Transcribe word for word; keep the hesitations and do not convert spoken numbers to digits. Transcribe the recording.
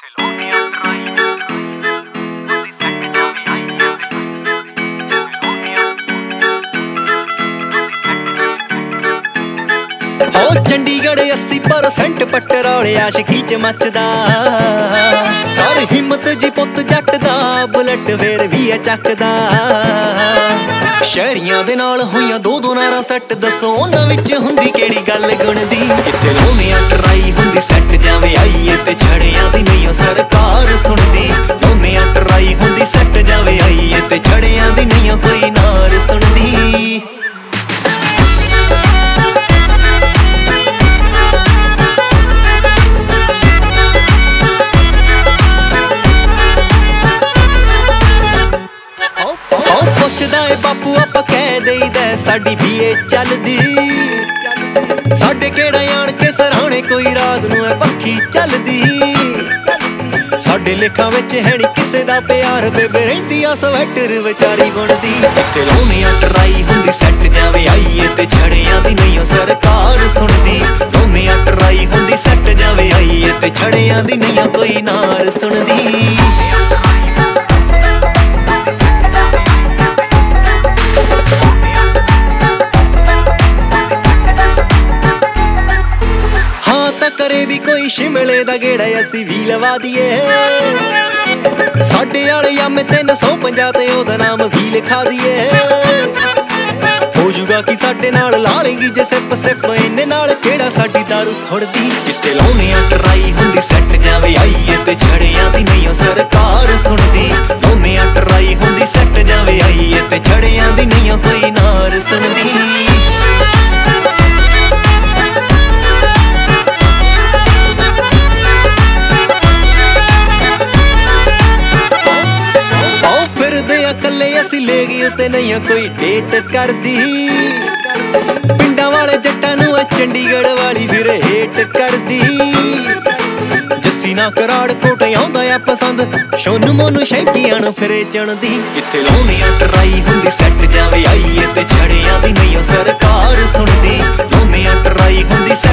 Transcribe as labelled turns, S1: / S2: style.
S1: ਜਿੱਥੇ ਲੋਨੀਆਂ ਟਰਾਈ ਉਹਦੀ ਸੈੱਟ ਜਾਵੇ ਆਈ ਜਿੱਥੇ ਲੋਨੀਆਂ
S2: ਹੋ ਚੰਡੀਗੜ੍ਹ ਅੱਸੀ ਪਰਸੈਂਟ ਪਟਰੋਲ ਆਸ਼ਕੀ ਚ ਮੱਚਦਾ। ਕਰ ਹਿੰਮਤ ਜੀ ਪੁੱਤ ਜੱਟ ਦਾ ਬੁਲਟ ਫੇਰ ਵੀ ਆ ਚੱਕਦਾ। ਸ਼ਹਿਰੀਆਂ ਦੇ ਨਾਲ ਹੋਈਆਂ ਦੋ ਦੋ ਨਾਰਾਂ ਸੈੱਟ, ਦੱਸੋ ਉਹਨਾਂ ਵਿੱਚ ਹੁੰਦੀ ਕਿਹੜੀ ਗੱਲ ਗੁਣ ਦੀ। ਕਿਤੇ ਲੋਨੀਆਂ ਟਰਾਈ ਹੁੰਦੀ ਸੈੱਟ ਜਾਵੇ ਆਈਏ ਤੇ ਛੜਿਆਂ ਦੀ ਨਹੀਂ ਸਰਕਾਰ ਸੁਣਦੀ। ਲੋਨੀਆਂ ਟਰਾਈ ਹੁੰਦੀ ਸੈੱਟ ਜਾਵੇ ਆਈਏ ਤੇ ਛੜਿਆਂ ਦੀ ਨਹੀਂ ਕੋਈ ਨਾਰ ਸੁਣਦੀ। ਬਾਪੂ ਆਪਾਂ ਕਹਿ ਦੇਈਦਾ ਸਾਡੀ ਵੀ ਏ ਚੱਲਦੀ। ਸਾਡੇ ਕਿਹੜਾ ਆਣ ਕੇ ਸਰਾਣੇ ਕੋਈ ਰਾਤ ਨੂੰ ਐ ਪੱਖੀ ਚੱਲਦੀ। ਸਾਡੇ ਲੇਖਾਂ ਵਿੱਚ ਹੈ ਨੀ ਕਿਸੇ ਦਾ ਪਿਆਰ, ਬੇਬੇ ਰਹਿੰਦੀ ਆ ਸਵੈਟਰ ਵਿਚਾਰੀ ਬੁਣਦੀ। ਜਿੱਥੇ ਲੋਨੀਆਂ ਟਰਾਈ ਹੁੰਦੀ ਸੈੱਟ ਜਾਵੇ ਆਈਏ ਤੇ ਛੜਿਆਂ ਦੀ ਨਹੀਂ ਸਰਕਾਰ ਸੁਣਦੀ। ਲੋਨੀਆਂ ਟਰਾਈ ਹੁੰਦੀ ਸੈੱਟ ਜਾਵੇ ਆਈਏ ਤੇ ਛੜਿਆਂ ਦੀ ਨਹੀਂ ਕੋਈ ਨਾਰ ਸੁਣਦੀ। ਕਰੇ ਵੀ ਕੋਈ ਸ਼ਿਮਲੇ ਦਾ ਗੇੜਾ ਅਸੀਂ ਵੀ ਲਵਾ ਦੀਏ। ਸਾਡੇ ਵਾਲੇ ਆਮੇ ਤਿੰਨ ਸੌ ਪੰਜਾਹ ਤੇ ਉਹਦਾ ਨਾਮ ਵੀ ਲਿਖਾ ਦੀਏ। ਹੋ ਜੂਗਾ ਕਿ ਸਾਡੇ ਨਾਲ ਲਾ ਲੇਂਗੀ ਜੇ ਸਿਪ ਸਿਪ, ਇਹਨੇ ਨਾਲ ਕਿਹੜਾ ਸਾਡੀ ਦਾਰੂ ਥੁੜਦੀ। ਜਿੱਥੇ ਲੋਨੀਆਂ ਟਰਾਈ ਹੁੰਦੀ ਸੈੱਟ ਜਾਵੇ ਆਈਏ ਤੇ ਛੜਿਆਂ ਦੀ ਨਹੀਂ ਸਰਕਾਰ ਸੁਣਦੀ। ਲੋਨੀਆਂ ਟਰਾਈ ਹੁੰਦੀ ਸੈੱਟ ਜਾਵੇ ਆਈਏ ਤੇ ਛੜਿਆਂ ਦੀ ਨਹੀਂ ਕੋਈ ਨਾਰ ਸੁਣਦੀ। ਅਸੀਂ ਲੈ ਗਏ ਤੇ ਨਹੀਂ ਕੋਈ ਡੇਟ ਕਰਦੀ। ਪਿੰਡਾਂ ਵਾਲੇ ਜੱਟਾਂ ਨੂੰ ਚੰਡੀਗੜ੍ਹ ਵਾਲੀ ਫਿਰ ਹੇਟ ਕਰਦੀ। ਜੱਸੀ ਨਾ ਕਰਾੜ ਕੋਟ ਆਉਂਦਾ ਆ ਪਸੰਦ, ਸ਼ੋਨ ਮੋਨੂੰ ਸ਼ੈਂਕੀਆਂ ਨੂੰ ਫਿਰੇ ਚਣਦੀ। ਜਿੱਥੇ ਲੋਨੀਆਂ ਟਰਾਈ ਹੁੰਦੀ ਸੈੱਟ ਜਾਵੇ ਆਈਏ ਤੇ ਛੜਿਆਂ ਦੀ ਨਹੀਂ ਸਰਕਾਰ ਸੁਣਦੀ। ਲੋਨੀਆਂ ਟਰਾਈ ਹੁੰਦੀ